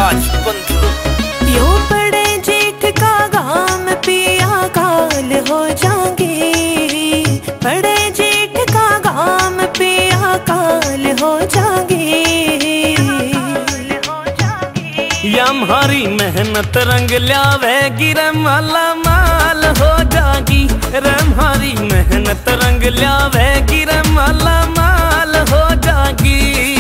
विराज बंधु। यो बड़े जेठ का गाम पिया काल हो जाएंगे, बड़े जेठ का गाम पिया काल हो जाएंगे। यम्हारी मेहनत रंग ल्यावेगी रे माला माल हो जागी, रे हमारी मेहनत रंग ल्यावेगी रे माला माल हो जागी।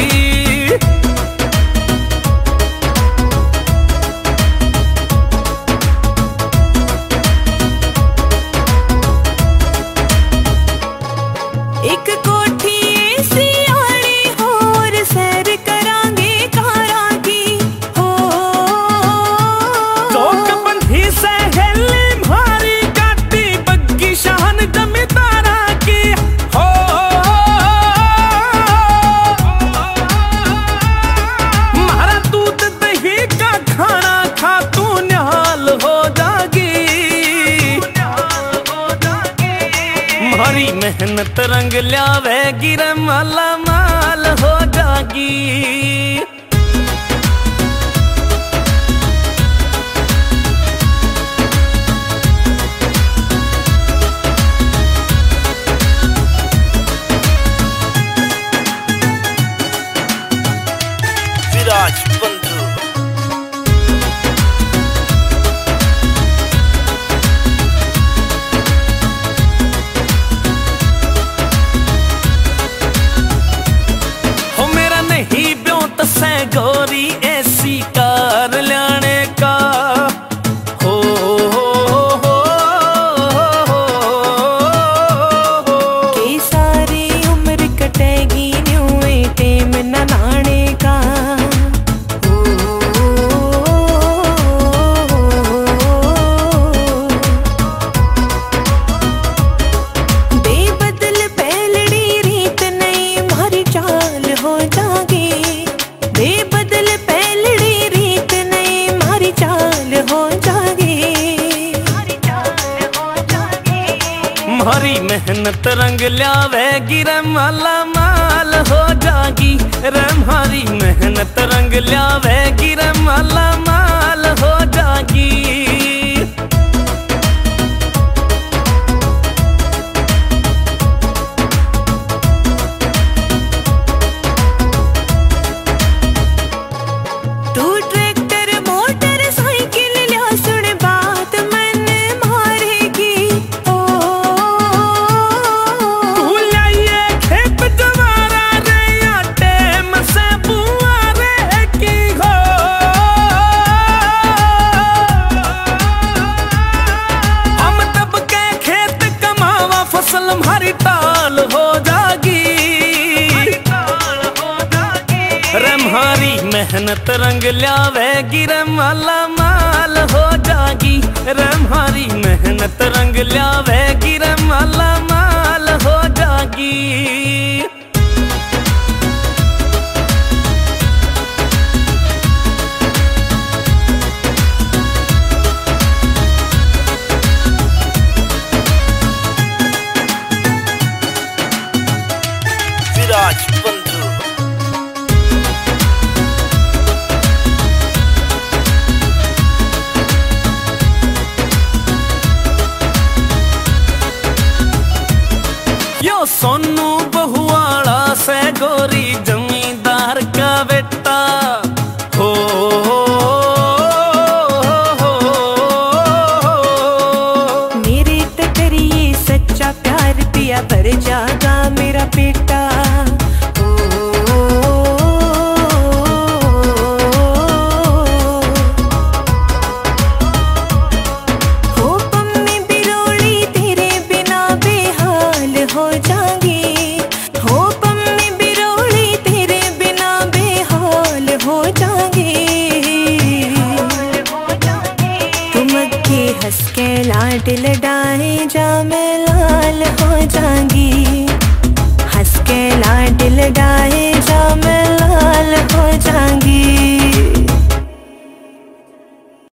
एक कोठी ऐसी आड़ी होर सैर करांगे कारा की हो, चौक बंधी से हेली भारी काटी बग्गी शान जमींदारा की हो। मारा दूध दही का खाना खा तू निहाल हो जागी, हमारी मेहनत रंग ल्यावेगी रे माला माल हो जागी। विराज बंधु। नहीं ब्योत से गोरी ऐसी कार लाने का हो, के सारी उम्र कटेगी न्यूए टेम न नाने का हो। बेबदल पहलड़ी रीत नहीं मारी चाल हो जागी, बेबदल पहलड़ी रीत नहीं मारी चाल हो जागी। हमारी मेहनत रंग ल्यावेगी रे माला माल हो जागी, रे हमारी मेहनत रंग ल्यावेगी रे माला माल हो जागी। तू ट्रैक्टर मोटर साइकिल लिया सुन बात मन मारेगी ओ, तू लाइए खेप जवारा रे या टेम से बुआरे की हो। हम तब के खेत कमावा फसल हमारी टाल हो जागी, रे हमारी मेहनत रंग ल्यावेगी रे माला माल हो जागी, रे हमारी मेहनत रंग ल्यावेगी रे माला माल हो जागी। विराज बंधु। यो सोनू बहुआड़ा से गोरी जमींदार का बेटा हो, मेरे टकरिए सच्चा प्यार पिया पर जागा मेरा बेटा हो। हो पम्मी बिरोड़ी तेरे बिना बेहाल हो जाएंगी, हो पम्मी बिरोड़ी तेरे बिना बेहाल हो जाएंगी। तुम के हंस के लाड लडाए जा मैं लाल हो जाएंगी, हंस के लाड लडाए जा मैं लाल हो जाएंगी।